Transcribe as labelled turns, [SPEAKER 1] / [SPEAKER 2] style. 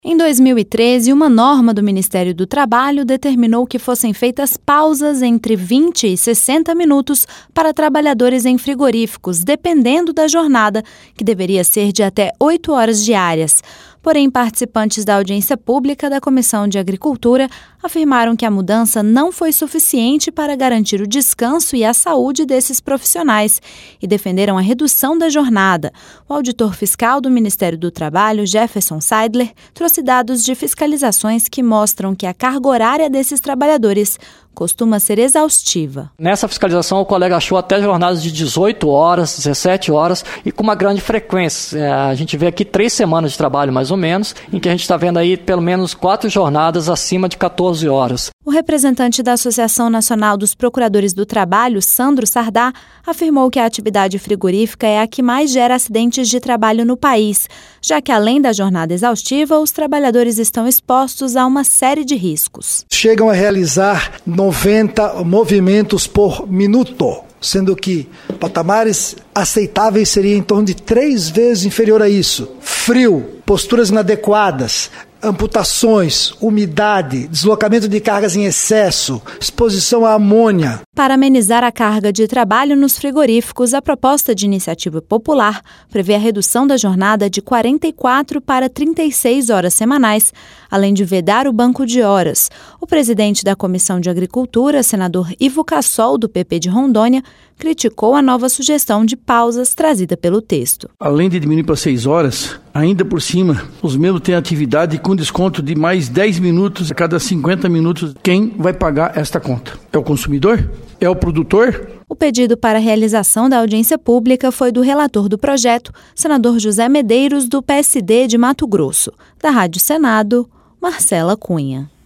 [SPEAKER 1] Em 2013, uma norma do Ministério do Trabalho determinou que fossem feitas pausas entre 20 e 60 minutos para trabalhadores em frigoríficos, dependendo da jornada, que deveria ser de até 8 horas diárias. Porém, participantes da audiência pública da Comissão de Agricultura afirmaram que a mudança não foi suficiente para garantir o descanso e a saúde desses profissionais e defenderam a redução da jornada. O auditor fiscal do Ministério do Trabalho, Jefferson Seidler, trouxe dados de fiscalizações que mostram que a carga horária desses trabalhadores costuma ser exaustiva.
[SPEAKER 2] Nessa fiscalização, o colega achou até jornadas de 18 horas, 17 horas e com uma grande frequência. A gente vê aqui 3 semanas de trabalho, mais ou menos, em que a gente está vendo aí pelo menos 4 jornadas acima de 14 horas.
[SPEAKER 1] O representante da Associação Nacional dos Procuradores do Trabalho, Sandro Sardá, afirmou que a atividade frigorífica é a que mais gera acidentes de trabalho no país, já que além da jornada exaustiva, os trabalhadores estão expostos a uma série de riscos.
[SPEAKER 3] Chegam a realizar 90 movimentos por minuto, sendo que patamares aceitáveis seriam em torno de 3 vezes inferior a isso. Frio, posturas inadequadas, amputações, umidade, deslocamento de cargas em excesso, exposição à amônia.
[SPEAKER 1] Para amenizar a carga de trabalho nos frigoríficos, a proposta de iniciativa popular prevê a redução da jornada de 44 para 36 horas semanais, além de vedar o banco de horas. O presidente da Comissão de Agricultura, senador Ivo Cassol, do PP de Rondônia, criticou a nova sugestão de pausas trazida pelo texto.
[SPEAKER 4] Além de diminuir para 6 horas, ainda por cima, os membros têm atividade com desconto de mais 10 minutos a cada 50 minutos. Quem vai pagar esta conta? É o consumidor? É o produtor?
[SPEAKER 1] O pedido para a realização da audiência pública foi do relator do projeto, senador José Medeiros, do PSD de Mato Grosso. Da Rádio Senado, Marcela Cunha.